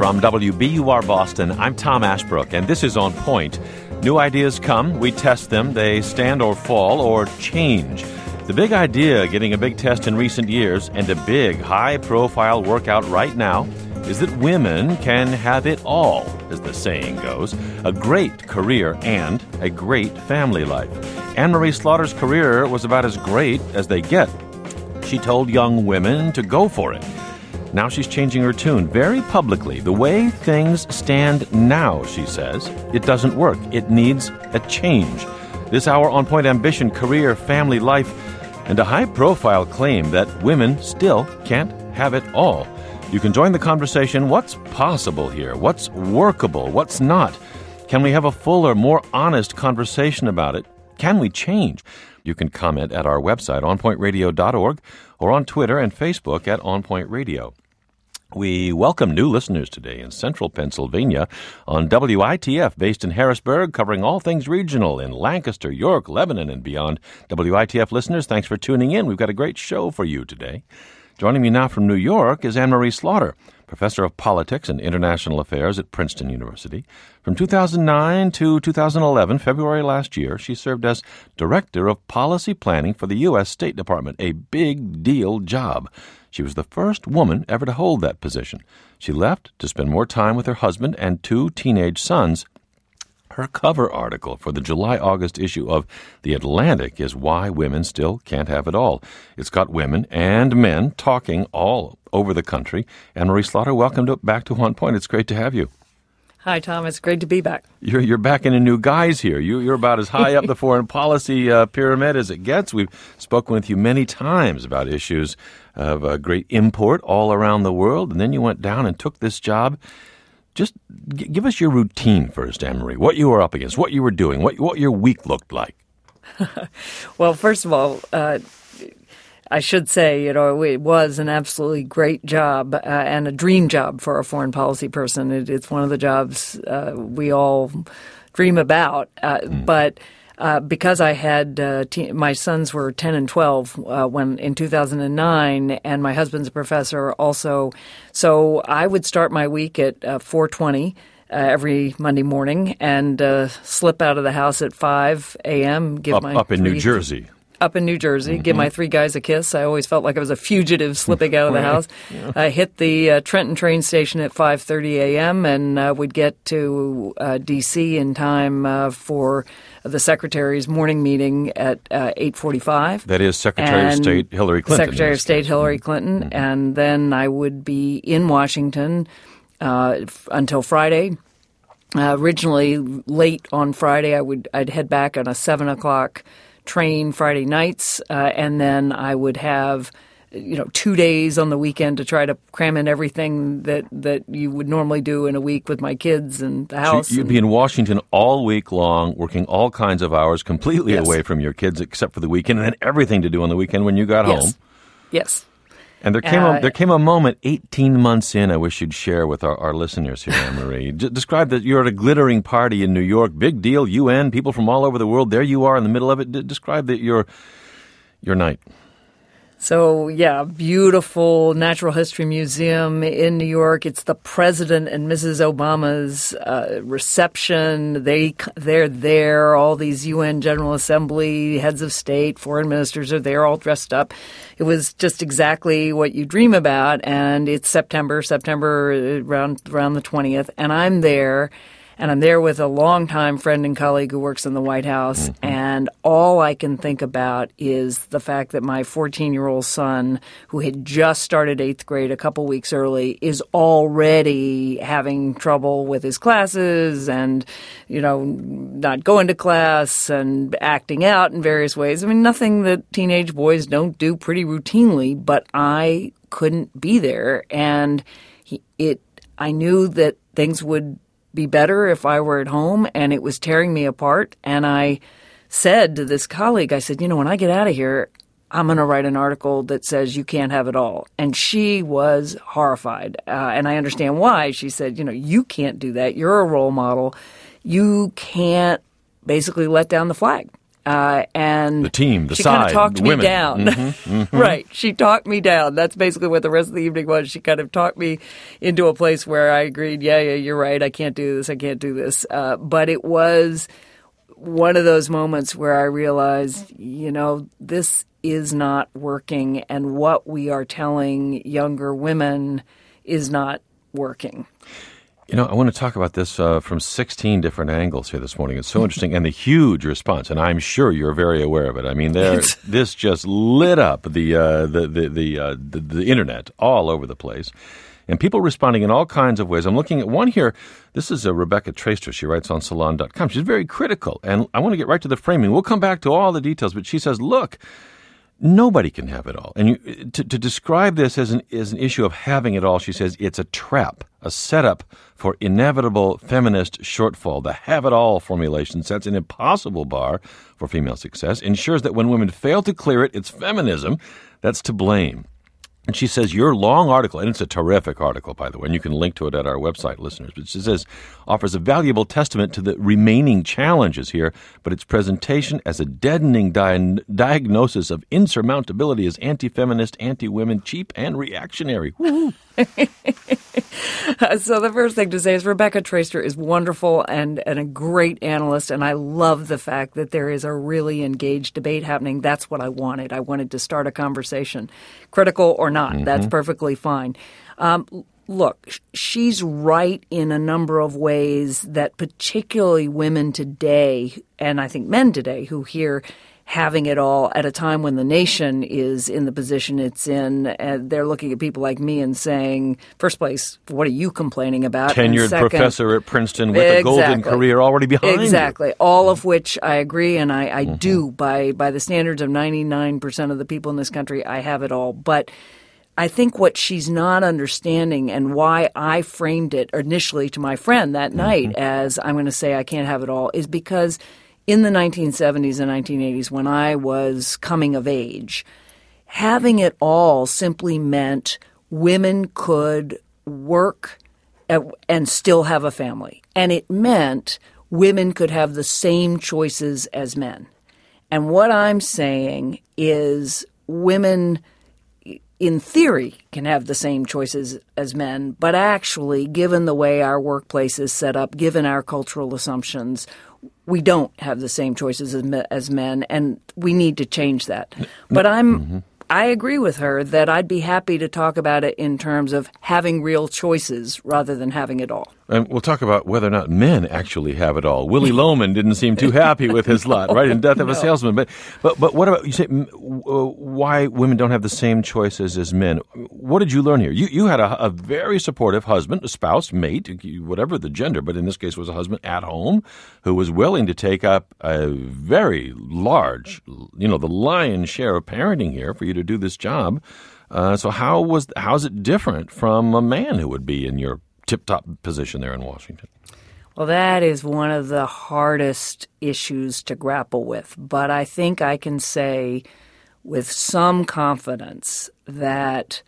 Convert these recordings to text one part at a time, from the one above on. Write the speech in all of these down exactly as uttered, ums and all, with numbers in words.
From W B U R Boston, I'm Tom Ashbrook, and this is On Point. New ideas come, we test them, they stand or fall or change. The big idea getting a big test in recent years, and a big, high-profile workout right now, is that women can have it all, as the saying goes, a great career and a great family life. Anne-Marie Slaughter's career was about as great as they get. She told young women to go for it. Now she's changing her tune very publicly. The way things stand now, she says, it doesn't work. It needs a change. This hour on Point: ambition, career, family life, and a high-profile claim that women still can't have it all. You can join the conversation. What's possible here? What's workable? What's not? Can we have a fuller, more honest conversation about it? Can we change? You can comment at our website, on point radio dot org, or on Twitter and Facebook at On Point Radio. We welcome new listeners today in central Pennsylvania on W I T F, based in Harrisburg, covering all things regional in Lancaster, York, Lebanon, and beyond. W I T F listeners, thanks for tuning in. We've got a great show for you today. Joining me now from New York is Anne-Marie Slaughter, professor of politics and international affairs at Princeton University. From two thousand nine to two thousand eleven, February last year, she served as director of policy planning for the U S State Department, a big deal job. She was the first woman ever to hold that position. She left to spend more time with her husband and two teenage sons. Her cover article for the July-August issue of The Atlantic is Why Women Still Can't Have It All. It's got women and men talking all over the country. Anne-Marie Slaughter, welcome to, back to On Point. It's great to have you. Hi, Tom. It's great to be back. You're you're back in a new guise here. You, you're about as high up the foreign policy uh, pyramid as it gets. We've spoken with you many times about issues of uh, great import all around the world, and then you went down and took this job. Just g- give us your routine first, Anne-Marie, what you were up against, what you were doing, what what your week looked like. Well, first of all, uh, I should say, you know, it was an absolutely great job uh, and a dream job for a foreign policy person. It, it's one of the jobs uh, we all dream about. Uh, mm. But uh, because I had uh, te- my sons were ten and twelve uh, when in two thousand nine, and my husband's a professor also, so I would start my week at uh, four twenty. Uh, every Monday morning and uh, slip out of the house at five a.m. Give up, my up in three, New Jersey. Up in New Jersey, mm-hmm. Give my three guys a kiss. I always felt like I was a fugitive slipping out of the house. Yeah. I hit the uh, Trenton train station at five thirty a.m. and uh, would get to uh, D C in time uh, for the Secretary's morning meeting at uh, eight forty-five. That is Secretary and of State Hillary Clinton. Secretary of State Hillary Clinton. Mm-hmm. And then I would be in Washington uh, f- until Friday. Uh, originally, late on Friday, I would I'd head back on a seven o'clock train Friday nights, uh, and then I would have, you know, two days on the weekend to try to cram in everything that, that you would normally do in a week with my kids and the house. So you'd and, be in Washington all week long, working all kinds of hours, completely yes. away from your kids except for the weekend, and then everything to do on the weekend when you got yes. home. Yes. And there came uh, a there came a moment eighteen months in I wish you'd share with our, our listeners here, Anne-Marie. D- describe that you're at a glittering party in New York, big deal, U N, people from all over the world. There you are in the middle of it. D- describe that your your night. So, yeah, beautiful Natural History Museum in New York. It's the President and Missus Obama's uh, reception. They, they're there. All these U N General Assembly, heads of state, foreign ministers are there all dressed up. It was just exactly what you dream about. And it's September, September around, around the twentieth. And I'm there. And I'm there with a longtime friend and colleague who works in the White House. Mm-hmm. And all I can think about is the fact that my fourteen-year-old son, who had just started eighth grade a couple weeks early, is already having trouble with his classes and, you know, not going to class and acting out in various ways. I mean, nothing that teenage boys don't do pretty routinely, but I couldn't be there. And he, it, I knew that things would be better if I were at home, and it was tearing me apart. And I said to this colleague, I said, you know, when I get out of here, I'm going to write an article that says you can't have it all. And she was horrified. Uh, and I understand why. She said, you know, you can't do that. You're a role model. You can't basically let down the flag. Uh, and the team, the she side, kind of talked me women. down. Mm-hmm, mm-hmm. Right. She talked me down. That's basically what the rest of the evening was. She kind of talked me into a place where I agreed, yeah, yeah, you're right. I can't do this. I can't do this. Uh, but it was one of those moments where I realized, you know, this is not working, and what we are telling younger women is not working. You know, I want to talk about this uh, from sixteen different angles here this morning. It's so interesting, and the huge response, and I'm sure you're very aware of it. I mean, there, this just lit up the uh, the the the, uh, the the internet all over the place, and people responding in all kinds of ways. I'm looking at one here. This is uh, Rebecca Traister. She writes on Salon dot com. She's very critical, and I want to get right to the framing. We'll come back to all the details, but she says, look, nobody can have it all. And you, to, to describe this as an, as an issue of having it all, she says it's a trap, a setup for inevitable feminist shortfall. The have-it-all formulation sets an impossible bar for female success, ensures that when women fail to clear it, it's feminism that's to blame. And she says your long article, and it's a terrific article, by the way, and you can link to it at our website, listeners, but she says offers a valuable testament to the remaining challenges here, but its presentation as a deadening di- diagnosis of insurmountability is anti-feminist, anti-women, cheap, and reactionary. So the first thing to say is Rebecca Traister is wonderful and, and a great analyst, and I love the fact that there is a really engaged debate happening. That's what I wanted. I wanted to start a conversation, critical or not. Mm-hmm. That's perfectly fine. Um, look, she's right in a number of ways that particularly women today, and I think men today, who hear having it all at a time when the nation is in the position it's in, and they're looking at people like me and saying, first place, what are you complaining about? Tenured second, professor at Princeton with exactly, a golden career already behind Exactly. You. All of which I agree, and I, I mm-hmm. do. By, by the standards of ninety-nine percent of the people in this country, I have it all. But I think what she's not understanding, and why I framed it initially to my friend that mm-hmm. night as I'm going to say I can't have it all, is because in the nineteen seventies and nineteen eighties, when I was coming of age, having it all simply meant women could work and still have a family. And it meant women could have the same choices as men. And what I'm saying is women, in theory, can have the same choices as men, but actually, given the way our workplace is set up, given our cultural assumptions, we don't have the same choices as, me, as men, and we need to change that. But I'm, mm-hmm. I agree with her that I'd be happy to talk about it in terms of having real choices rather than having it all. And we'll talk about whether or not men actually have it all. Willie Loman didn't seem too happy with his lot, right, in Death of no. a Salesman. But, but but what about, you say, why women don't have the same choices as men? What did you learn here? You you had a, a very supportive husband, a spouse, mate, whatever the gender, but in this case was a husband at home who was willing to take up a very large, you know, the lion's share of parenting here for you to do this job. Uh, so how was how is it different from a man who would be in your tip-top position there in Washington? Well, that is one of the hardest issues to grapple with. But I think I can say with some confidence that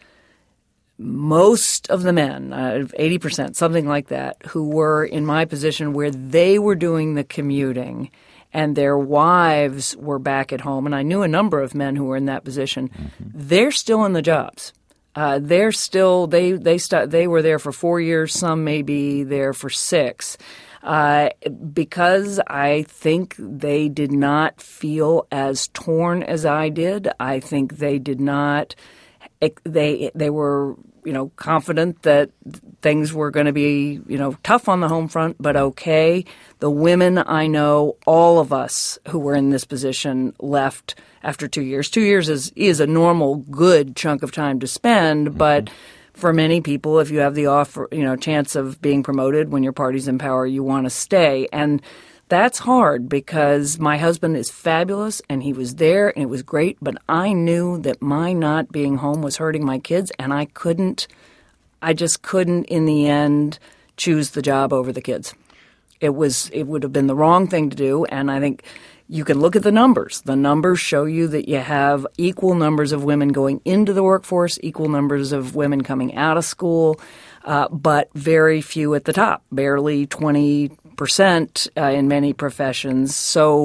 most of the men, uh, eighty percent, something like that, who were in my position where they were doing the commuting and their wives were back at home, and I knew a number of men who were in that position, mm-hmm. they're still in the jobs. Uh, they're still they they st- they were there for four years. Some may be there for six, uh, because I think they did not feel as torn as I did. I think they did not. They they were you know confident that things were going to be you know tough on the home front, but okay. The women I know, all of us who were in this position, left after two years. Two years is is a normal, good chunk of time to spend, but mm-hmm. for many people, if you have the offer, you know, chance of being promoted when your party's in power, you want to stay. And that's hard because my husband is fabulous and he was there and it was great, but I knew that my not being home was hurting my kids, and I couldn't, I just couldn't in the end choose the job over the kids. It was, it would have been the wrong thing to do, and I think you can look at the numbers. The numbers show you that you have equal numbers of women going into the workforce, equal numbers of women coming out of school, uh, but very few at the top, barely twenty percent uh, in many professions. So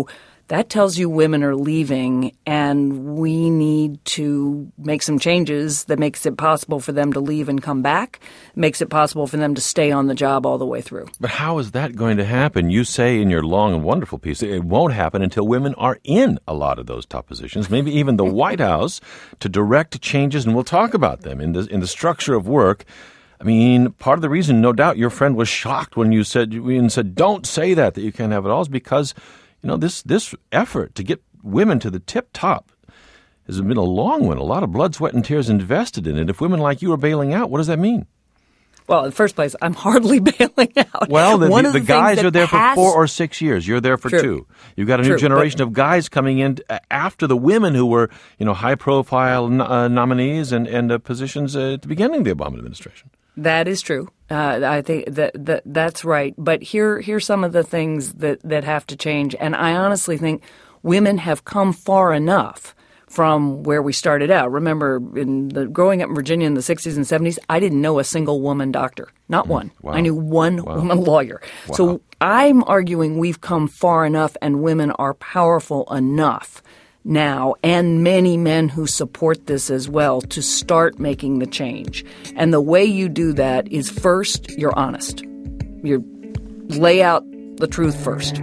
that tells you women are leaving, and we need to make some changes that makes it possible for them to leave and come back, makes it possible for them to stay on the job all the way through. But how is that going to happen? You say in your long and wonderful piece that it won't happen until women are in a lot of those top positions, maybe even the White House, to direct changes, and we'll talk about them in the, in the structure of work. I mean, part of the reason, no doubt, your friend was shocked when you said, you said, don't say that, that you can't have it all, is because You know, this this effort to get women to the tip top has been a long one. A lot of blood, sweat, and tears invested in it. If women like you are bailing out, what does that mean? Well, in the first place, I'm hardly bailing out. Well, the, the, the, the guys are there has... for four or six years. You're there for True. two. You've got a new True, generation but... of guys coming in after the women who were, you know, high-profile uh, nominees and, and uh, positions uh, at the beginning of the Obama administration. That is true. Uh, I think that, that that's right. But here, here's some of the things that, that have to change. And I honestly think women have come far enough from where we started out. Remember, in the, growing up in Virginia in the sixties and seventies, I didn't know a single woman doctor. Not one. Wow. I knew one wow. woman lawyer. Wow. So I'm arguing we've come far enough and women are powerful enough now, and many men who support this as well, to start making the change. And the way you do that is, first, you're honest. You lay out the truth first.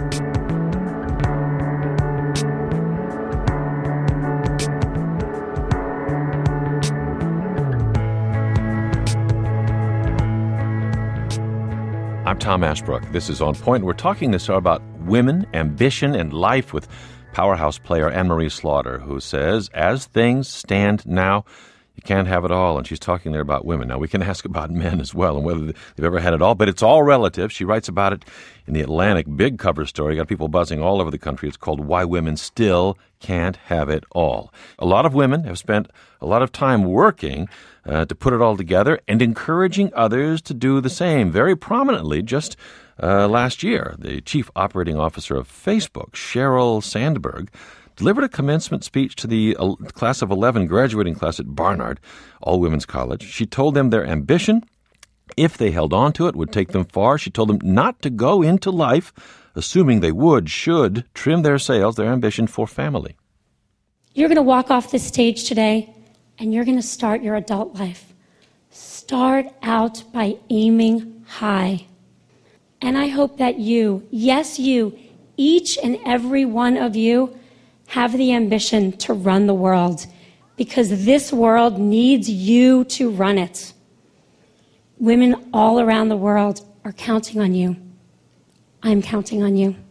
I'm Tom Ashbrook. This is On Point. We're talking this hour about women, ambition, and life with powerhouse player Anne-Marie Slaughter, who says, as things stand now, you can't have it all. And she's talking there about women. Now, we can ask about men as well and whether they've ever had it all, but it's all relative. She writes about it in the Atlantic, big cover story. Got people buzzing all over the country. It's called Why Women Still Can't Have It All. A lot of women have spent a lot of time working uh, to put it all together and encouraging others to do the same. Very prominently, just Uh, last year, the chief operating officer of Facebook, Sheryl Sandberg, delivered a commencement speech to the uh, class of eleven graduating class at Barnard, all-women's college. She told them their ambition, if they held on to it, would take them far. She told them not to go into life assuming they would, should, trim their sails, their ambition for family. You're going to walk off this stage today, and you're going to start your adult life. Start out by aiming high. And I hope that you, yes, you, each and every one of you, have the ambition to run the world, because this world needs you to run it. Women all around the world are counting on you. I'm counting on you.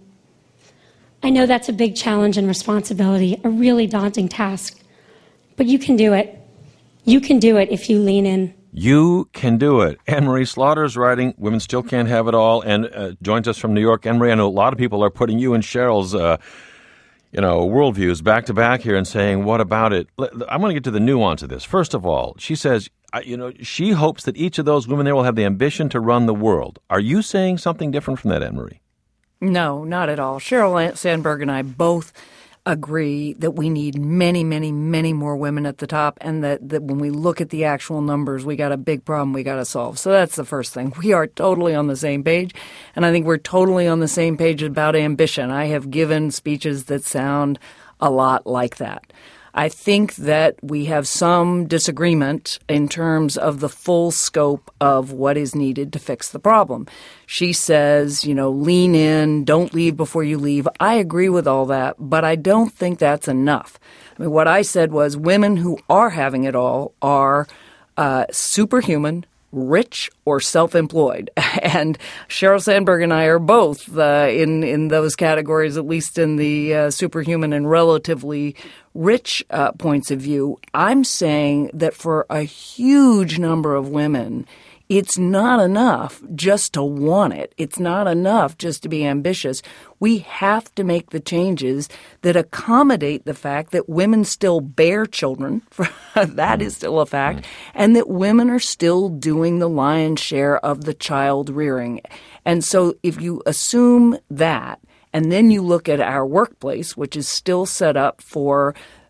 I know that's a big challenge and responsibility, a really daunting task, but you can do it. You can do it if you lean in. You can do it. Anne-Marie Slaughter is writing Women Still Can't Have It All, and uh, joins us from New York. Anne-Marie, I know a lot of people are putting you and Sheryl's uh, you know, worldviews back to back here and saying, what about it? I'm going to get to the nuance of this. First of all, she says, you know, she hopes that each of those women there will have the ambition to run the world. Are you saying something different from that, Anne-Marie? No, not at all. Sheryl Sandberg and I both agree that we need many, many, many more women at the top, and that, that when we look at the actual numbers, we got a big problem we got to solve. So that's the first thing. We are totally on the same page, and I think we're totally on the same page about ambition. I have given speeches that sound a lot like that. I think that we have some disagreement in terms of the full scope of what is needed to fix the problem. She says, you know, lean in, don't leave before you leave. I agree with all that, but I don't think that's enough. I mean, what I said was women who are having it all are uh, superhuman, rich, or self-employed. And Sheryl Sandberg and I are both uh, in, in those categories, at least in the uh, superhuman and relatively rich uh, points of view. I'm saying that for a huge number of women, it's not enough just to want it. It's not enough just to be ambitious. We have to make the changes that accommodate the fact that women still bear children. That is still a fact. And that women are still doing the lion's share of the child rearing. And so if you assume that, and then you look at our workplace, which is still set up for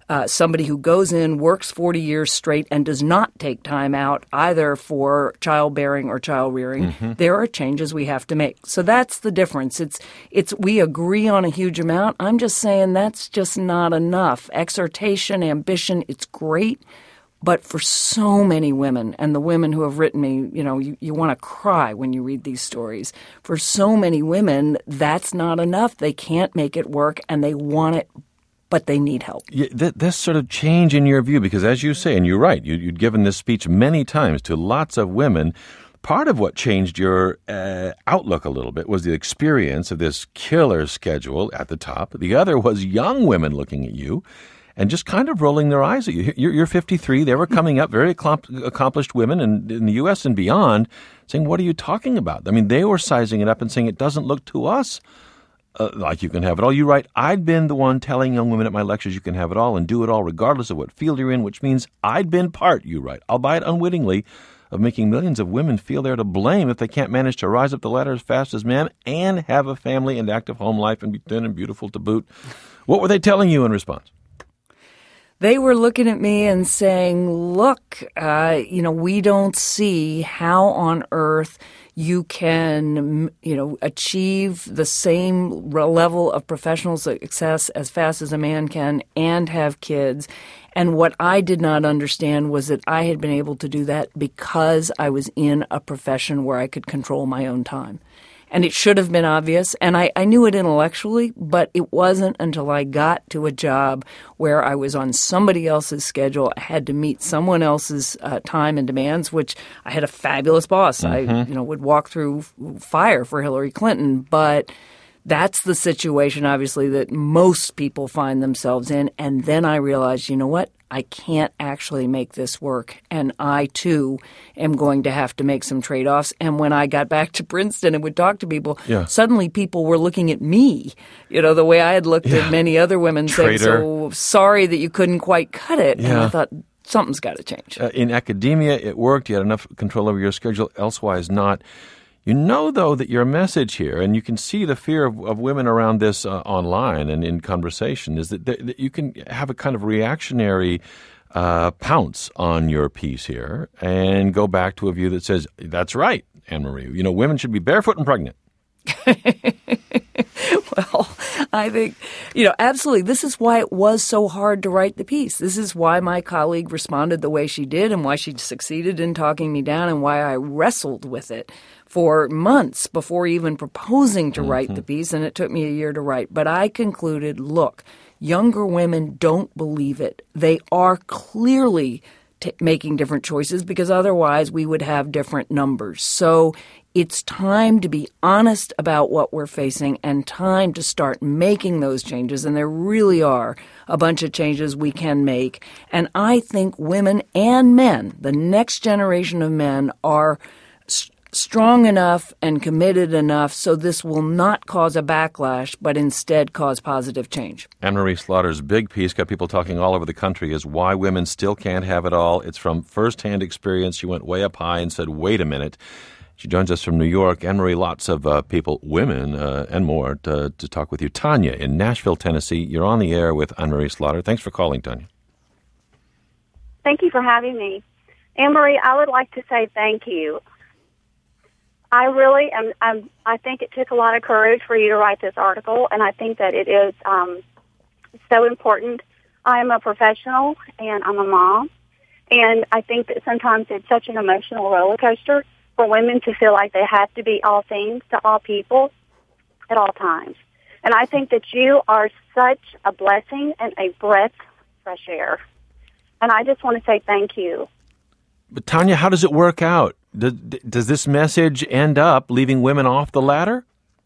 uh, somebody who goes in, works forty years straight, and does not take time out either for childbearing or child rearing, mm-hmm. there are changes we have to make. So that's the difference. It's it's we agree on a huge amount. I'm just saying that's just not enough. Exhortation, ambition, it's great. But for so many women, and the women who have written me, you know, you, you want to cry when you read these stories. For so many women, that's not enough. They can't make it work, and they want it, but they need help. Yeah, th- this sort of change in your view, because as you say, and you're right, you, you'd given this speech many times to lots of women. Part of what changed your uh, outlook a little bit was the experience of this killer schedule at the top. The other was young women looking at you and just kind of rolling their eyes at you. You're, you're fifty-three. They were coming up, very accomplished women in, in the U S and beyond, saying, what are you talking about? I mean, they were sizing it up and saying it doesn't look to us uh, like you can have it all. You write, I'd been the one telling young women at my lectures you can have it all and do it all regardless of what field you're in, which means I'd been part, you write, albeit unwittingly, of making millions of women feel they're to blame if they can't manage to rise up the ladder as fast as men and have a family and active home life and be thin and beautiful to boot. What were they telling you in response? They were looking at me and saying, look, uh, you know, we don't see how on earth you can, you know, achieve the same level of professional success as fast as a man can and have kids. And what I did not understand was that I had been able to do that because I was in a profession where I could control my own time. And it should have been obvious, and I, I knew it intellectually, but it wasn't until I got to a job where I was on somebody else's schedule. I had to meet someone else's uh, time and demands, which I had a fabulous boss. Mm-hmm. I, you know, would walk through fire for Hillary Clinton, but that's the situation, obviously, that most people find themselves in. And then I realized, you know what? I can't actually make this work. And I, too, am going to have to make some trade-offs. And when I got back to Princeton and would talk to people, yeah. suddenly people were looking at me, you know, the way I had looked yeah. at many other women, saying, so sorry that you couldn't quite cut it. Yeah. And I thought, something's got to change. Uh, in academia, it worked. You had enough control over your schedule. Elsewise, not. You know, though, that your message here, and you can see the fear of, of women around this uh, online and in conversation, is that, th- that you can have a kind of reactionary uh, pounce on your piece here and go back to a view that says, that's right, Anne-Marie, you know, women should be barefoot and pregnant. Well, I think, you know, absolutely. This is why it was so hard to write the piece. This is why my colleague responded the way she did and why she succeeded in talking me down and why I wrestled with it for months before even proposing to mm-hmm. write the piece, and it took me a year to write. But I concluded, look, younger women don't believe it. They are clearly t- making different choices because otherwise we would have different numbers. So it's time to be honest about what we're facing and time to start making those changes. And there really are a bunch of changes we can make. And I think women and men, the next generation of men, are st- strong enough and committed enough so this will not cause a backlash, but instead cause positive change. Anne-Marie Slaughter's big piece got people talking all over the country is Why Women Still Can't Have It All. It's from firsthand experience. She went way up high and said, wait a minute. She joins us from New York. Anne-Marie, lots of uh, people, women uh, and more, to, to talk with you. Tanya in Nashville, Tennessee. You're on the air with Anne-Marie Slaughter. Thanks for calling, Tanya. Thank you for having me. Anne-Marie, I would like to say thank you. I really am, I'm, I think it took a lot of courage for you to write this article, and I think that it is um, so important. I am a professional, and I'm a mom, and I think that sometimes it's such an emotional roller coaster for women to feel like they have to be all things to all people at all times. And I think that you are such a blessing and a breath of fresh air. And I just want to say thank you. But Tanya, how does it work out? Does, does this message end up leaving women off the ladder?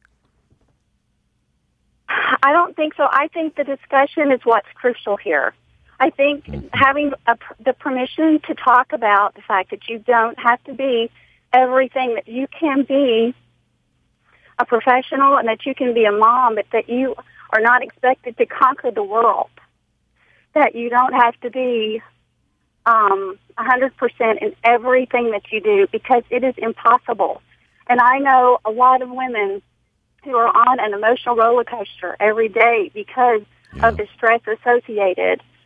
I don't think so. I think the discussion is what's crucial here. I think mm-hmm. having a, the permission to talk about the fact that you don't have to be everything, that you can be a professional and that you can be a mom, but that you are not expected to conquer the world, that you don't have to be um, one hundred percent in everything that you do, because it is impossible. And I know a lot of women who are on an emotional roller coaster every day because yeah. of the stress associated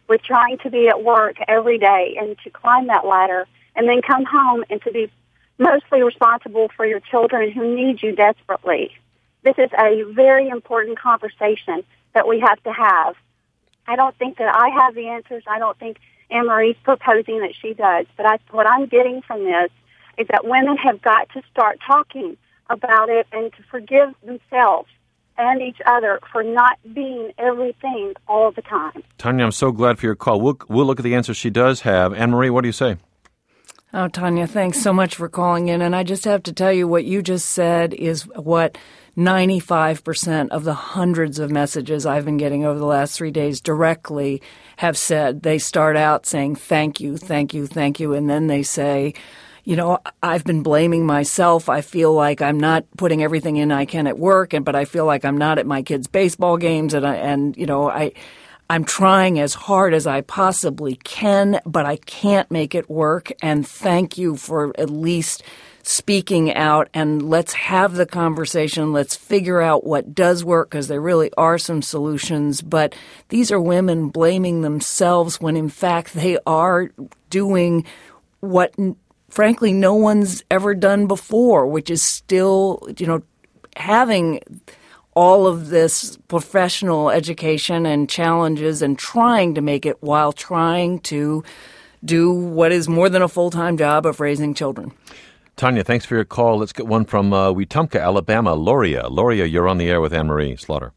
with trying to be at work every day and to climb that ladder and then come home and to be mostly responsible for your children who need you desperately. This is a very important conversation that we have to have. I don't think that I have the answers. I don't think Anne-Marie's proposing that she does. But I, what I'm getting from this is that women have got to start talking about it and to forgive themselves and each other for not being everything all the time. Tanya, I'm so glad for your call. We'll, we'll look at the answers she does have. Anne-Marie, what do you say? Oh, Tanya, thanks so much for calling in. And I just have to tell you what you just said is what ninety-five percent of the hundreds of messages I've been getting over the last three days directly have said. They start out saying, thank you, thank you, thank you. And then they say, you know, I've been blaming myself. I feel like I'm not putting everything in I can at work, and but I feel like I'm not at my kids' baseball games. And, I, and you know, I... I'm trying as hard as I possibly can, but I can't make it work. And thank you for at least speaking out, and let's have the conversation. Let's figure out what does work, because there really are some solutions. But these are women blaming themselves when in fact they are doing what, frankly, no one's ever done before, which is still, you know, having all of this professional education and challenges and trying to make it while trying to do what is more than a full-time job of raising children. Tanya, thanks for your call. Let's get one from uh, Wetumpka, Alabama. Loria. Loria, you're on the air with Anne-Marie Slaughter.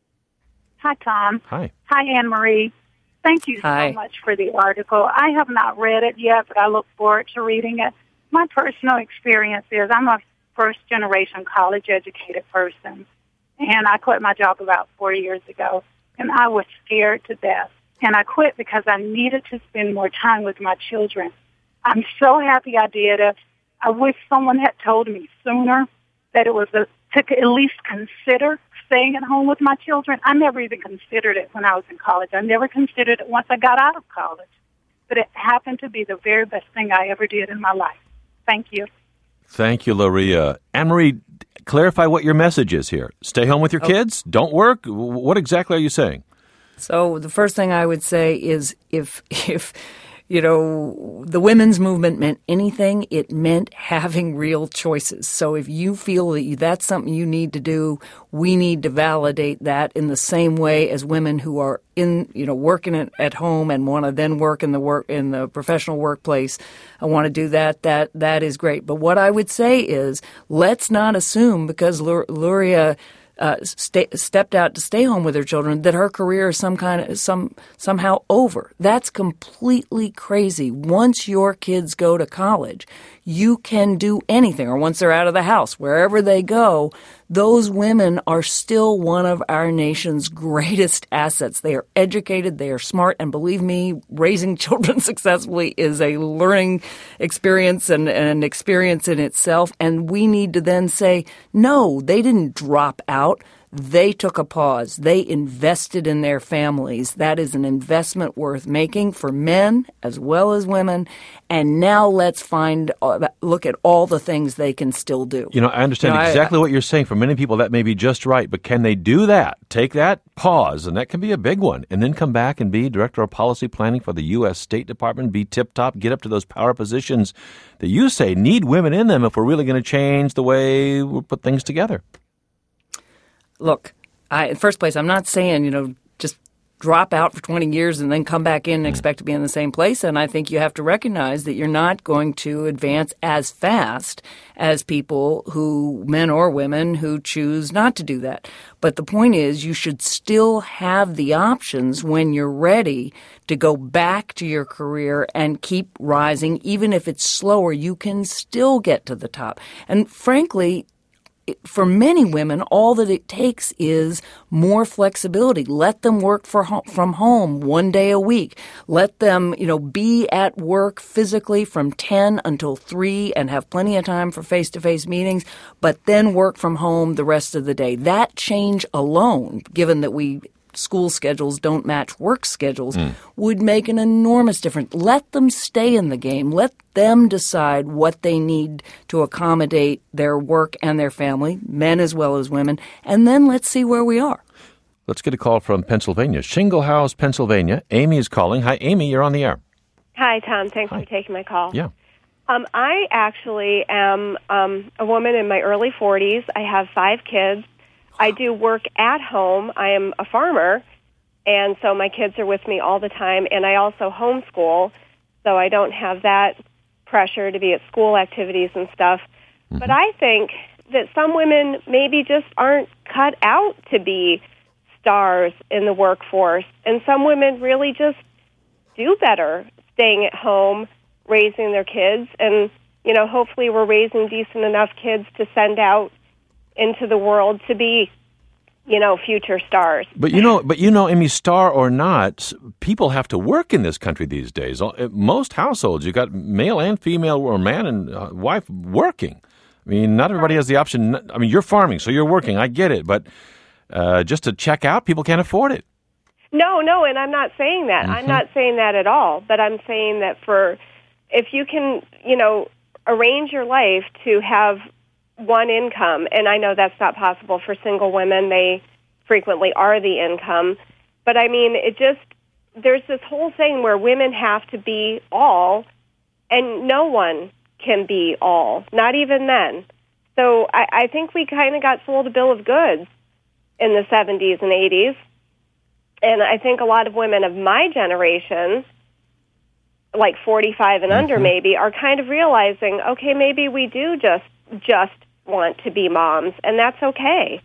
Hi, Tom. Hi. Hi, Anne-Marie. Thank you Hi. so much for the article. I have not read it yet, but I look forward to reading it. My personal experience is I'm a first-generation college-educated person. And I quit my job about four years ago, and I was scared to death. And I quit because I needed to spend more time with my children. I'm so happy I did it. I wish someone had told me sooner that it was a, to at least consider staying at home with my children. I never even considered it when I was in college. I never considered it once I got out of college. But it happened to be the very best thing I ever did in my life. Thank you. Thank you, Loria. Anne-Marie, clarify what your message is here. Stay home with your kids? Don't work? What exactly are you saying? So the first thing I would say is if if you know the women's movement meant anything, it meant having real choices. So if you feel that you, that's something you need to do, we need to validate that in the same way as women who are in you know working at home and want to then work in the work in the professional workplace. I want to do that. That that is great. But what I would say is let's not assume because Lur- Luria Uh, st- stepped out to stay home with her children, that her career is some kind of some somehow over. That's completely crazy. Once your kids go to college, you can do anything, or once they're out of the house, wherever they go, those women are still one of our nation's greatest assets. They are educated, they are smart, and believe me, raising children successfully is a learning experience and, and an experience in itself. And we need to then say, no, they didn't drop out. They took a pause. They invested in their families. That is an investment worth making for men as well as women. And now let's find, uh, look at all the things they can still do. You know, I understand you know, exactly I, what you're saying. For many people, that may be just right. But can they do that? Take that pause, and that can be a big one, and then come back and be Director of Policy Planning for the U S State Department, be tip-top, get up to those power positions that you say need women in them if we're really going to change the way we put things together. Look, I, in first place, I'm not saying, you know, just drop out for twenty years and then come back in and expect to be in the same place. And I think you have to recognize that you're not going to advance as fast as people who, men or women, who choose not to do that. But the point is you should still have the options when you're ready to go back to your career and keep rising. Even if it's slower, you can still get to the top. And frankly, for many women, all that it takes is more flexibility. Let them work for ho- from home one day a week. Let them, you know, be at work physically from ten until three and have plenty of time for face-to-face meetings, but then work from home the rest of the day. That change alone, given that we school schedules don't match work schedules, mm. would make an enormous difference. Let them stay in the game. Let them decide what they need to accommodate their work and their family, men as well as women, and then let's see where we are. Let's get a call from Pennsylvania. Shingle House, Pennsylvania. Amy is calling. Hi, Amy, you're on the air. Hi, Tom. Thanks Hi. for taking my call. Yeah. Um, I actually am um, a woman in my early forties. I have five kids. I do work at home. I am a farmer, and so my kids are with me all the time, and I also homeschool, so I don't have that pressure to be at school activities and stuff. Mm-hmm. But I think that some women maybe just aren't cut out to be stars in the workforce, and some women really just do better staying at home, raising their kids, and, you know, hopefully we're raising decent enough kids to send out into the world to be, you know, future stars. But you know, but you know, Amy, star or not, people have to work in this country these days. Most households, you got male and female, or man and uh, wife working. I mean, not everybody has the option. I mean, you're farming, so you're working. I get it, but uh, just to check out, people can't afford it. No, no, and I'm not saying that. Mm-hmm. I'm not saying that at all. But I'm saying that for if you can, you know, arrange your life to have one income, and I know that's not possible for single women. They frequently are the income. But, I mean, it just, there's this whole thing where women have to be all, and no one can be all, not even men. So I, I think we kind of got sold a bill of goods in the seventies and eighties. And I think a lot of women of my generation, like forty-five and mm-hmm. under maybe, are kind of realizing, okay, maybe we do just just want to be moms, and that's okay.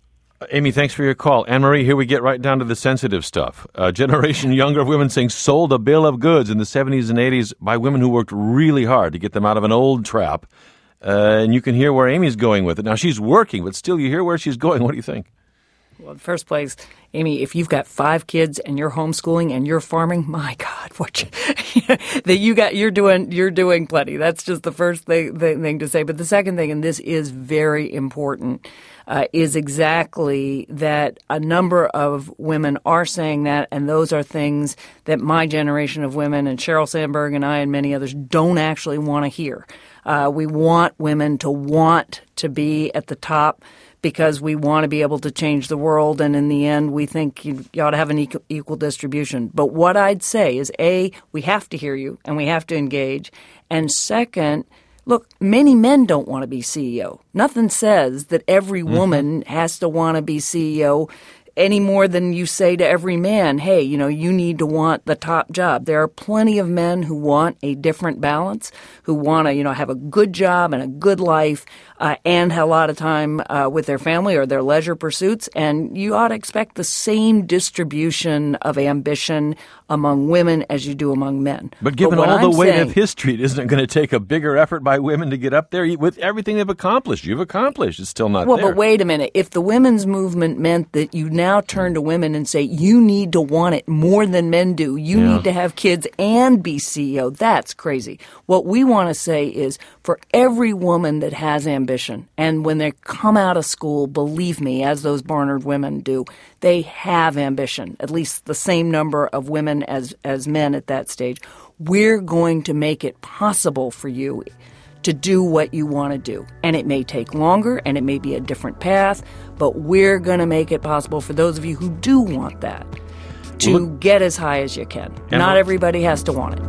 Amy, thanks for your call. Anne-Marie, here we get right down to the sensitive stuff. A generation younger of women saying sold a bill of goods in the seventies and eighties by women who worked really hard to get them out of an old trap. Uh, and you can hear where Amy's going with it. Now, she's working, but still you hear where she's going. What do you think? Well, in the first place, Amy, if you've got five kids and you're homeschooling and you're farming, my God, what you, that you got, you're doing, you're doing plenty. That's just the first thing, thing to say. But the second thing, and this is very important, uh, is exactly that a number of women are saying that, and those are things that my generation of women and Sheryl Sandberg and I and many others don't actually want to hear. Uh, we want women to want to be at the top, because we want to be able to change the world, and in the end, we think you, you ought to have an equal, equal distribution. But what I'd say is, A, we have to hear you, and we have to engage. And second, look, many men don't want to be C E O. Nothing says that every woman mm-hmm. has to want to be C E O any more than you say to every man, hey, you know, you need to want the top job. There are plenty of men who want a different balance, who want to, you know, have a good job and a good life, uh, and a lot of time uh, with their family or their leisure pursuits. And you ought to expect the same distribution of ambition among women as you do among men. But given but all I'm the weight saying, of history, isn't it going to take a bigger effort by women to get up there with everything they've accomplished? You've accomplished. It's still not well, there. Well, but wait a minute. If the women's movement meant that you now turn to women and say, you need to want it more than men do, you yeah. need to have kids and be C E O, that's crazy. What we want to say is, for every woman that has ambition, and when they come out of school, believe me, as those Barnard women do, they have ambition, at least the same number of women as, as men at that stage. We're going to make it possible for you to do what you want to do. And it may take longer, and it may be a different path, but we're going to make it possible for those of you who do want that to well, look, get as high as you can. Not look, everybody has to want it.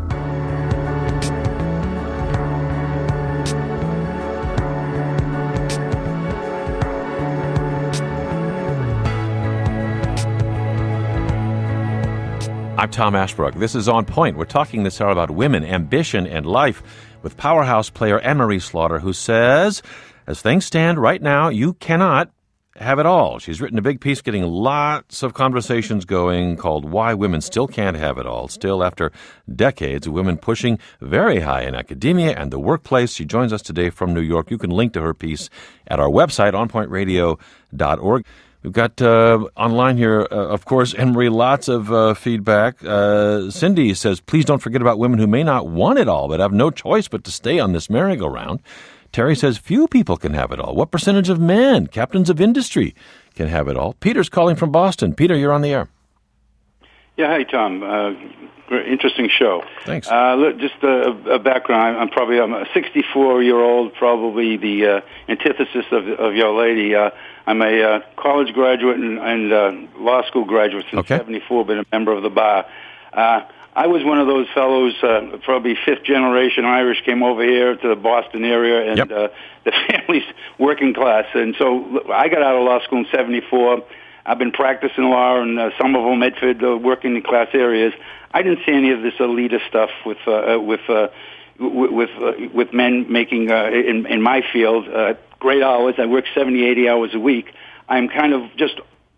I'm Tom Ashbrook. This is On Point. We're talking this hour about women, ambition, and life with powerhouse player Anne-Marie Slaughter, who says, as things stand right now, you cannot have it all. She's written a big piece getting lots of conversations going called Why Women Still Can't Have It All. Still, after decades of women pushing very high in academia and the workplace. She joins us today from New York. You can link to her piece at our website, on point radio dot org. We've got uh, online here, uh, of course, Anne-Marie, lots of uh, feedback. Uh, Cindy says, please don't forget about women who may not want it all, but have no choice but to stay on this merry-go-round. Terry says, few people can have it all. What percentage of men, captains of industry, can have it all? Peter's calling from Boston. Peter, you're on the air. Yeah, hey, Tom. Uh, great, interesting show. Thanks. Uh, look, just a, a background. I'm probably I'm a sixty-four-year-old, probably the uh, antithesis of, of your lady. Uh, I'm a uh, college graduate and, and uh, law school graduate since okay. seventy-four, been a member of the bar. Uh, I was one of those fellows, uh, probably fifth generation Irish, came over here to the Boston area, and yep. uh, the family's working class. And so I got out of law school in seventy-four. I've been practicing law in uh, Somerville, Medford, uh, working in class areas. I didn't see any of this elitist stuff with uh, with uh, with uh, with men making uh, in in my field uh, great hours. I work seventy, eighty hours a week. I'm kind of just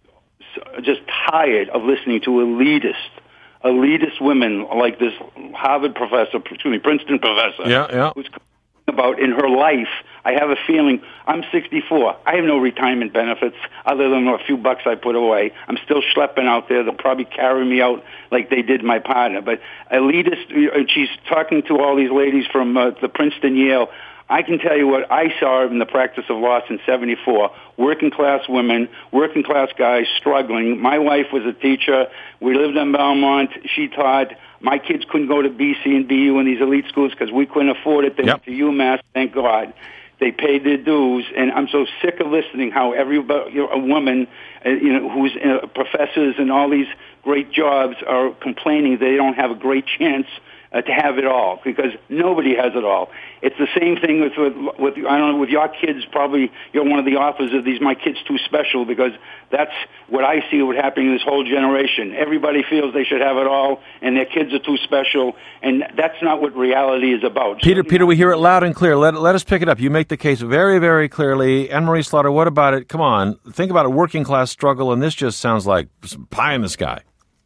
just tired of listening to elitist elitist women like this Harvard professor, excuse me, Princeton professor. Yeah, yeah. Who's about in her life. I have a feeling, I'm sixty-four. I have no retirement benefits other than a few bucks I put away. I'm still schlepping out there. They'll probably carry me out like they did my partner. But elitist, she's talking to all these ladies from uh, the Princeton, Yale. I can tell you what I saw in the practice of law in seventy-four. Working class women, working class guys struggling. My wife was a teacher. We lived in Belmont. She taught. My kids couldn't go to B C and B U in these elite schools because we couldn't afford it. They yep. went to UMass, thank God. They paid their dues, and I'm so sick of listening how everybody, you know, a woman, uh, you know, who's uh, professors and all these great jobs are complaining they don't have a great chance uh, to have it all because nobody has it all. It's the same thing with, with with I don't know with your kids. Probably you're one of the authors of these. My kid's too special because that's what I see what happening in this whole generation. Everybody feels they should have it all, and their kids are too special, and that's not what reality is about. Peter, so, Peter, know, we hear it loud and clear. Let let us pick it up. You make the case very, very clearly. Anne-Marie Slaughter, what about it? Come on, think about a working class struggle, and this just sounds like pie in the sky.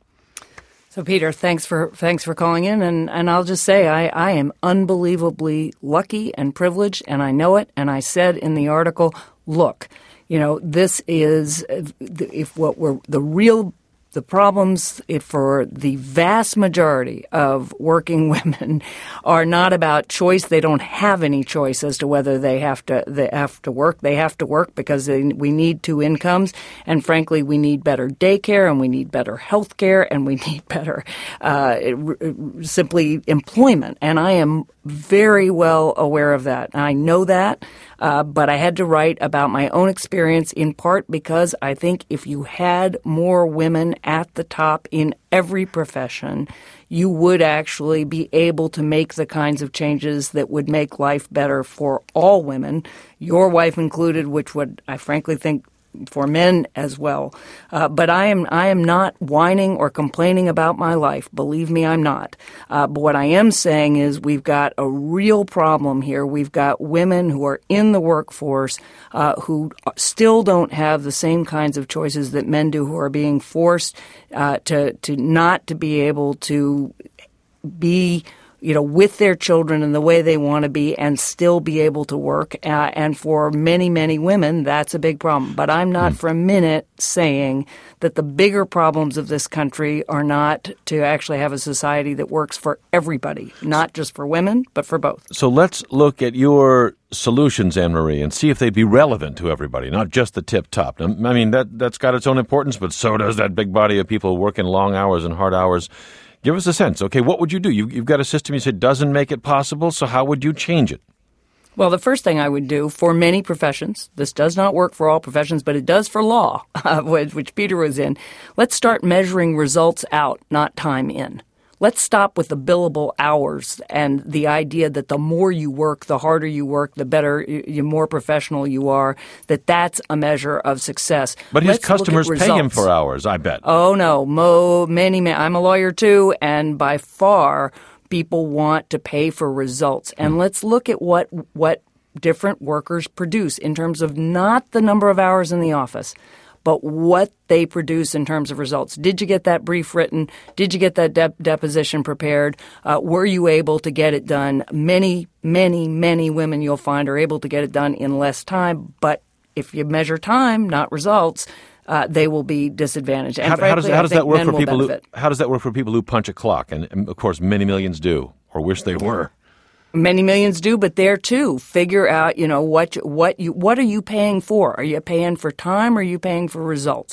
So, Peter, thanks for thanks for calling in, and, and I'll just say I, I am unbelievably lucky and privileged, and I know it. And I said in the article, look, you know, this is if what we're the real the problems for the vast majority of working women are not about choice. They don't have any choice as to whether they have to they have to work. They have to work because they, we need two incomes, and frankly, we need better daycare, and we need better health care, and we need better uh, simply employment. And I am very well aware of that. I know that, uh, but I had to write about my own experience in part because I think if you had more women at the top in every profession, you would actually be able to make the kinds of changes that would make life better for all women, your wife included, which would, I frankly think, for men as well. Uh, but I am I am not whining or complaining about my life. Believe me, I'm not. Uh, but what I am saying is we've got a real problem here. We've got women who are in the workforce uh, who still don't have the same kinds of choices that men do, who are being forced uh, to to not to be able to be you know, with their children in the way they want to be and still be able to work. Uh, and for many, many women, that's a big problem. But I'm not mm. for a minute saying that the bigger problems of this country are not to actually have a society that works for everybody, not just for women, but for both. So let's look at your solutions, Anne-Marie, and see if they'd be relevant to everybody, not just the tip top. I mean, that, that's got its own importance, but so does that big body of people working long hours and hard hours. Give us a sense. Okay, what would you do? You, you've got a system you said doesn't make it possible, so how would you change it? Well, the first thing I would do for many professions, this does not work for all professions, but it does for law, uh, which, which Peter was in. Let's start measuring results out, not time in. Let's stop with the billable hours and the idea that the more you work, the harder you work, the better, the more professional you are, that that's a measure of success. But his Let's customers pay him for hours, I bet. Oh, no. Mo, many, many. I'm a lawyer, too, and by far people want to pay for results. And hmm. let's look at what what different workers produce in terms of not the number of hours in the office, but what they produce in terms of results. Did you get that brief written? Did you get that de- deposition prepared? Uh, were you able to get it done? Many, many, many women you'll find are able to get it done in less time. But if you measure time, not results, uh, they will be disadvantaged. And how, frankly, how does, how does that work for people who, how does that work for people who punch a clock? And, and of course, many millions do, or wish they were. Many millions do, but there too, figure out, you know, what what you what are you paying for? Are you paying for time or are you paying for results?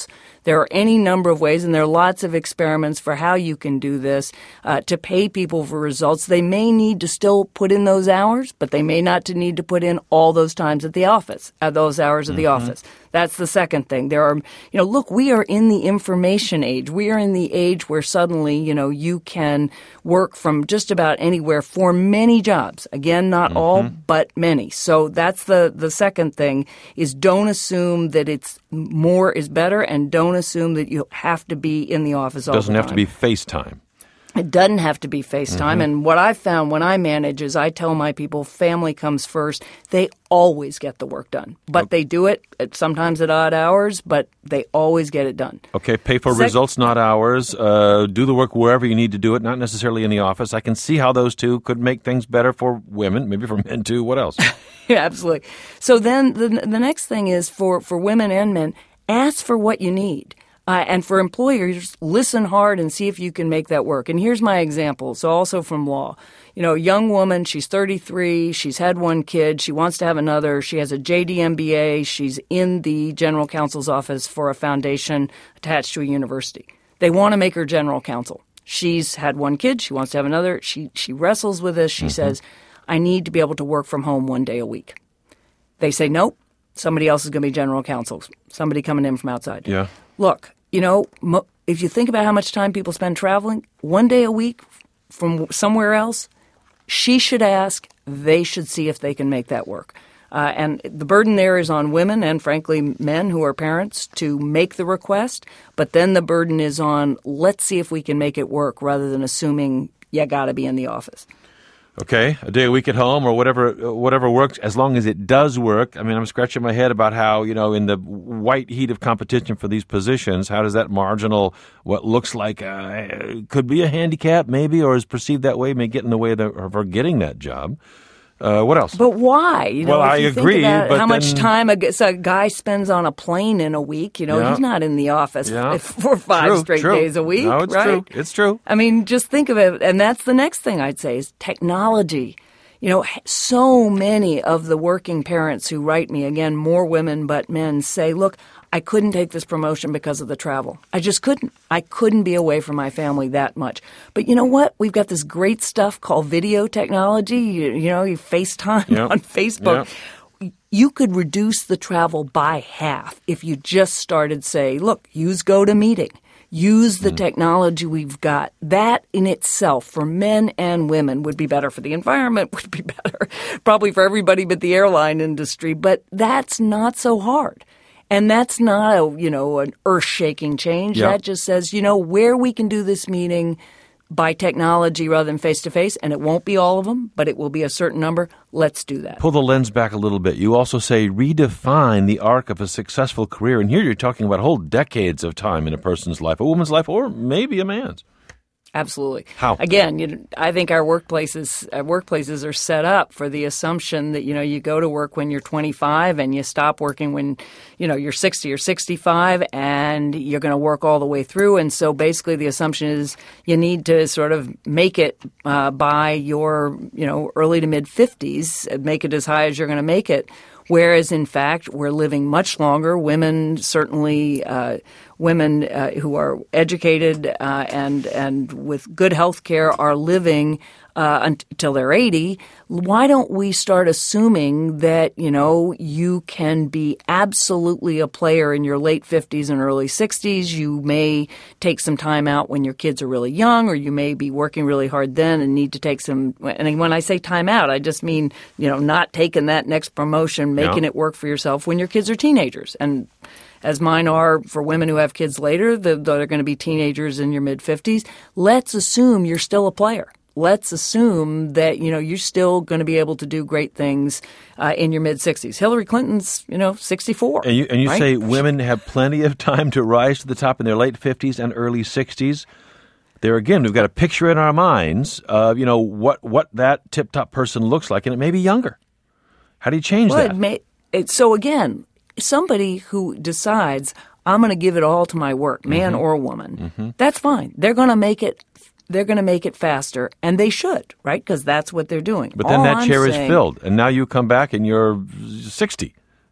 There are any number of ways, and there are lots of experiments for how you can do this uh, to pay people for results. They may need to still put in those hours, but they may not to need to put in all those times at the office, at those hours at the Mm-hmm. office. That's the second thing. There are, you know, look, we are in the information age. We are in the age where suddenly, you know, you can work from just about anywhere for many jobs. Again, not Mm-hmm. all, but many. So that's the, the second thing is don't assume that it's more is better, and don't assume that you have to be in the office all the time. Doesn't have to be FaceTime. It doesn't have to be FaceTime. Mm-hmm. And what I've found when I manage is I tell my people family comes first. They always get the work done. But they do it at, sometimes at odd hours, but they always get it done. Okay, pay for Sec- results, not hours. Uh, do the work wherever you need to do it, not necessarily in the office. I can see how those two could make things better for women, maybe for men too. What else? Yeah, absolutely. So then the, the next thing is for, for women and men, ask for what you need. Uh, and for employers, listen hard and see if you can make that work. And here's my example. So also from law. You know, a young woman, she's thirty-three, she's had one kid, she wants to have another, she has a J D M B A, she's in the general counsel's office for a foundation attached to a university. They want to make her general counsel. She's had one kid, she wants to have another. She, she wrestles with this. She mm-hmm. says, I need to be able to work from home one day a week. They say, nope, somebody else is going to be general counsel, somebody coming in from outside. Yeah. Look, you know, mo- if you think about how much time people spend traveling, one day a week from somewhere else, she should ask, they should see if they can make that work. Uh, and the burden there is on women and, frankly, men who are parents to make the request. But then the burden is on, let's see if we can make it work rather than assuming you got to be in the office. Okay, a day a week at home or whatever whatever works, as long as it does work. I mean, I'm scratching my head about how, you know, in the white heat of competition for these positions, how does that marginal, what looks like uh, could be a handicap maybe, or is perceived that way, may get in the way of, the, of her getting that job. Uh, what else? But why? You know, well, if I you agree. Think about but how much then, time a, g- so a guy spends on a plane in a week? You know, yeah. he's not in the office yeah. f- for five true, straight true. days a week. No, it's right? true. It's true. I mean, just think of it. And that's the next thing I'd say is technology. You know, so many of the working parents who write me, again, more women but men, say, look, I couldn't take this promotion because of the travel. I just couldn't. I couldn't be away from my family that much. But you know what? We've got this great stuff called video technology. You, you know, you FaceTime yep. on Facebook. Yep. You could reduce the travel by half if you just started, say, look, use GoToMeeting. Use the mm. technology we've got. That in itself, for men and women, would be better for the environment, would be better probably for everybody but the airline industry. But that's not so hard. And that's not a, you know, an earth-shaking change. Yep. That just says, you know, where we can do this meeting by technology rather than face-to-face, and it won't be all of them, but it will be a certain number, let's do that. Pull the lens back a little bit. You also say redefine the arc of a successful career. And here you're talking about whole decades of time in a person's life, a woman's life, or maybe a man's. Absolutely. How? Again, you know, I think our workplaces uh, workplaces are set up for the assumption that, you know, you go to work when you're twenty-five and you stop working when, you know, you're sixty or sixty-five, and you're going to work all the way through. And so basically the assumption is you need to sort of make it uh, by your, you know, early to mid-fifties, make it as high as you're going to make it. Whereas, in fact, we're living much longer. Women, certainly uh, women uh, who are educated uh, and and with good health care are living uh, until they're eighty. Why don't we start assuming that, you know, you can be absolutely a player in your late fifties and early sixties. You may take some time out when your kids are really young, or you may be working really hard then and need to take some – and when I say time out, I just mean, you know, not taking that next promotion, making yeah. it work for yourself when your kids are teenagers. And as mine are for women who have kids later, they're going to be teenagers in your mid-fifties. Let's assume you're still a player. Let's assume that, you know, you're still going to be able to do great things uh, in your mid-sixties. Hillary Clinton's, you know, sixty-four. And you, and you right? say women have plenty of time to rise to the top in their late fifties and early sixties. There again, we've got a picture in our minds of, you know, what, what that tip-top person looks like, and it may be younger. How do you change well, that? It may, it, so again, somebody who decides, I'm going to give it all to my work, man mm-hmm. or woman, mm-hmm. that's fine. They're going to make it They're going to make it faster, and they should, right? Because that's what they're doing. But then All that I'm chair saying, is filled, and now you come back and you're sixty.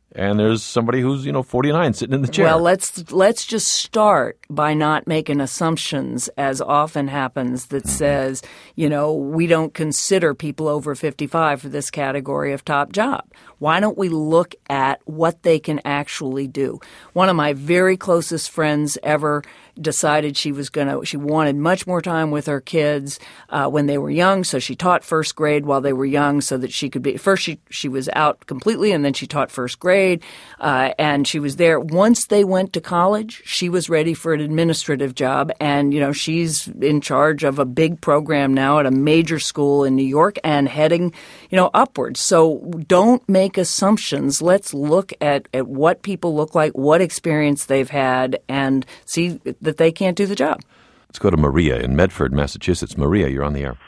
and there's somebody who's, you know, forty-nine sitting in the chair. Well, let's let's just start by not making assumptions, as often happens, that mm-hmm. says, you know, we don't consider people over fifty-five for this category of top job. Why don't we look at what they can actually do? One of my very closest friends ever decided she was going to – she wanted much more time with her kids uh, when they were young, so she taught first grade while they were young so that she could be – first she, she was out completely, and then she taught first grade, uh, and she was there. Once they went to college, she was ready for an administrative job, and, you know, she's in charge of a big program now at a major school in New York and heading, you know, upwards. So don't make assumptions. Let's look at, at what people look like, what experience they've had, and see that they can't do the job. Let's go to Maria in Medford, Massachusetts. Maria, you're on the air.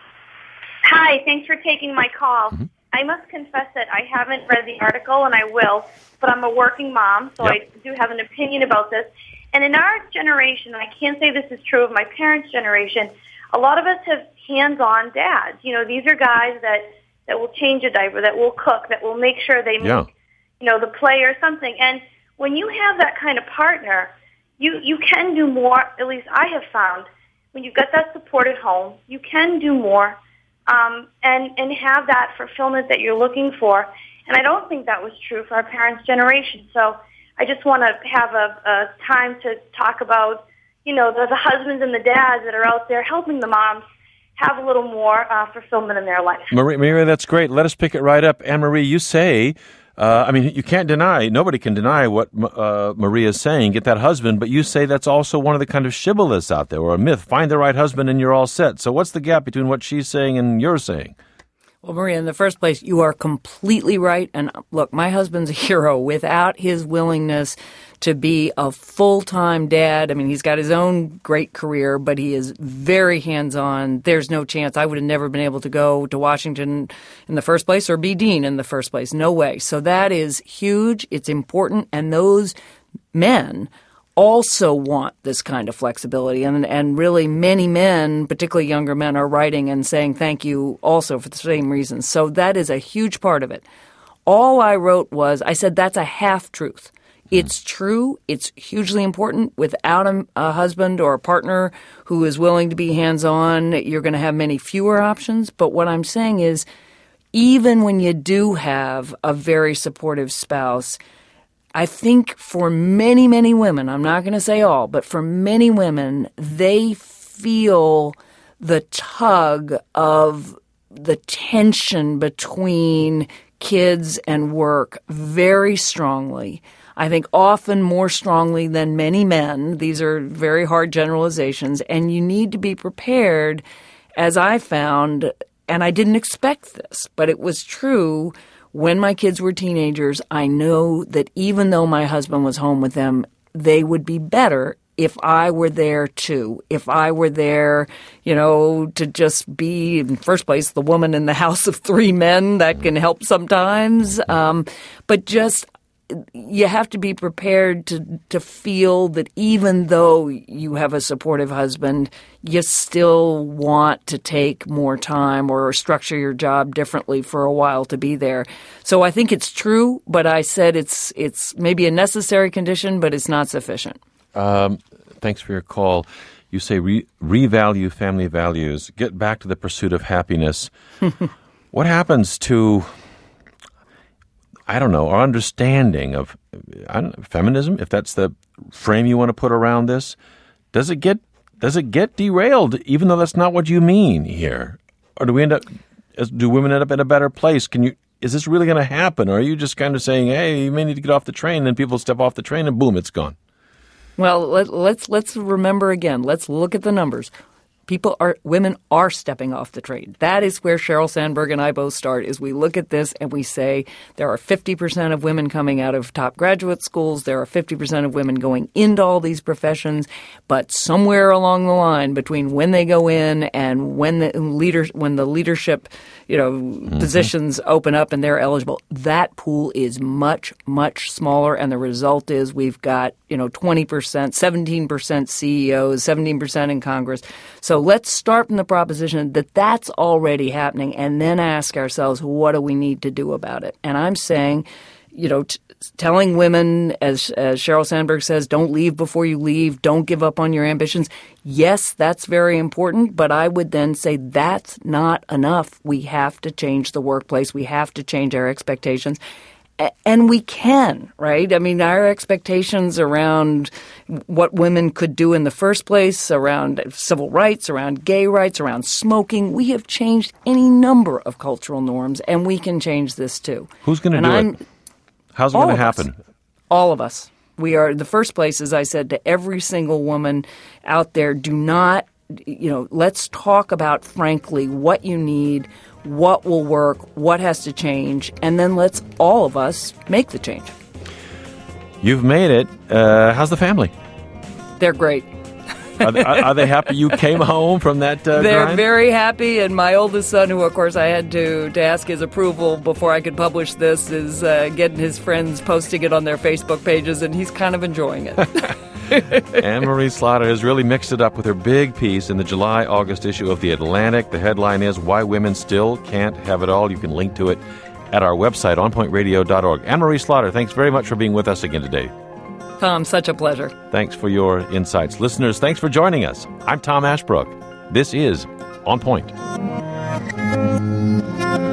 Hi, thanks for taking my call. Mm-hmm. I must confess that I haven't read the article, and I will, but I'm a working mom, so yep. I do have an opinion about this. And in our generation, and I can't say this is true of my parents' generation, a lot of us have hands-on dads. You know, these are guys that, that will change a diaper, that will cook, that will make sure they make, yeah. you know, the play or something. And when you have that kind of partner, you, you can do more, at least I have found. When you've got that support at home, you can do more um, and, and have that fulfillment that you're looking for. And I don't think that was true for our parents' generation. So I just want to have a, a time to talk about, you know, the, the husbands and the dads that are out there helping the moms have a little more uh, fulfillment in their life. Maria, Maria, that's great. Let us pick it right up. Anne-Marie, you say, uh, I mean, you can't deny, nobody can deny what uh, Maria is saying, get that husband, but you say that's also one of the kind of shibboleths out there, or a myth. Find the right husband and you're all set. So what's the gap between what she's saying and you're saying? Well, Maria, in the first place, you are completely right. And look, my husband's a hero. Without his willingness to be a full-time dad, I mean, he's got his own great career, but he is very hands-on. There's no chance. I would have never been able to go to Washington in the first place or be dean in the first place. No way. So that is huge. It's important. And those men also want this kind of flexibility. And and really many men, particularly younger men, are writing and saying thank you also for the same reasons. So that is a huge part of it. All I wrote was, I said that's a half-truth. It's true. It's hugely important. Without a, a husband or a partner who is willing to be hands-on, you're going to have many fewer options. But what I'm saying is, even when you do have a very supportive spouse, I think for many, many women, I'm not going to say all, but for many women, they feel the tug of the tension between kids and work very strongly. I think often more strongly than many men. These are very hard generalizations, and you need to be prepared, as I found, and I didn't expect this, but it was true. When my kids were teenagers, I know that even though my husband was home with them, they would be better if I were there too. If I were there, you know, to just be, in the first place, the woman in the house of three men, that can help sometimes. Um, but just, you have to be prepared to, to feel that even though you have a supportive husband, you still want to take more time or structure your job differently for a while to be there. So I think it's true, but I said it's it's maybe a necessary condition, but it's not sufficient. Um, thanks for your call. You say re- revalue family values. Get back to the pursuit of happiness. What happens to, I don't know, our understanding of I don't know, feminism, if that's the frame you want to put around this? Does it get does it get derailed, even though that's not what you mean here? Or do we end up, do women end up in a better place? Can you? Is this really going to happen? Or are you just kind of saying, hey, you may need to get off the train, and people step off the train, and boom, it's gone? Well, let, let's let's remember again. Let's look at the numbers. People are, women are stepping off the train. That is where Sheryl Sandberg and I both start, is we look at this and we say there are fifty percent of women coming out of top graduate schools. There are fifty percent of women going into all these professions. But somewhere along the line between when they go in and when the leader, when the leadership, you know, mm-hmm. positions open up and they're eligible, that pool is much, much smaller. And the result is we've got, you know, twenty percent, seventeen percent C E Os, seventeen percent in Congress. So let's start from the proposition that that's already happening and then ask ourselves, what do we need to do about it? And I'm saying you know, t- telling women, as, as Sheryl Sandberg says, don't leave before you leave, don't give up on your ambitions. Yes, that's very important, but I would then say that's not enough. We have to change the workplace. We have to change our expectations. And we can, right? I mean, our expectations around what women could do in the first place, around civil rights, around gay rights, around smoking, we have changed any number of cultural norms, and we can change this too. Who's going to do I'm, it? How's it going to happen? Us. All of us. We are, the first place, as I said, to every single woman out there, do not, you know, let's talk about, frankly, what you need, what will work, what has to change, and then let's all of us make the change. You've made it. Uh, how's the family? They're great. are, they, are they happy you came home from that uh, They're grind? very happy, and my oldest son, who, of course, I had to, to ask his approval before I could publish this, is uh, getting his friends posting it on their Facebook pages, and he's kind of enjoying it. Anne-Marie Slaughter has really mixed it up with her big piece in the July-August issue of The Atlantic. The headline is Why Women Still Can't Have It All. You can link to it at our website, on point radio dot org. Anne-Marie Slaughter, thanks very much for being with us again today. Tom, such a pleasure. Thanks for your insights. Listeners, thanks for joining us. I'm Tom Ashbrook. This is On Point.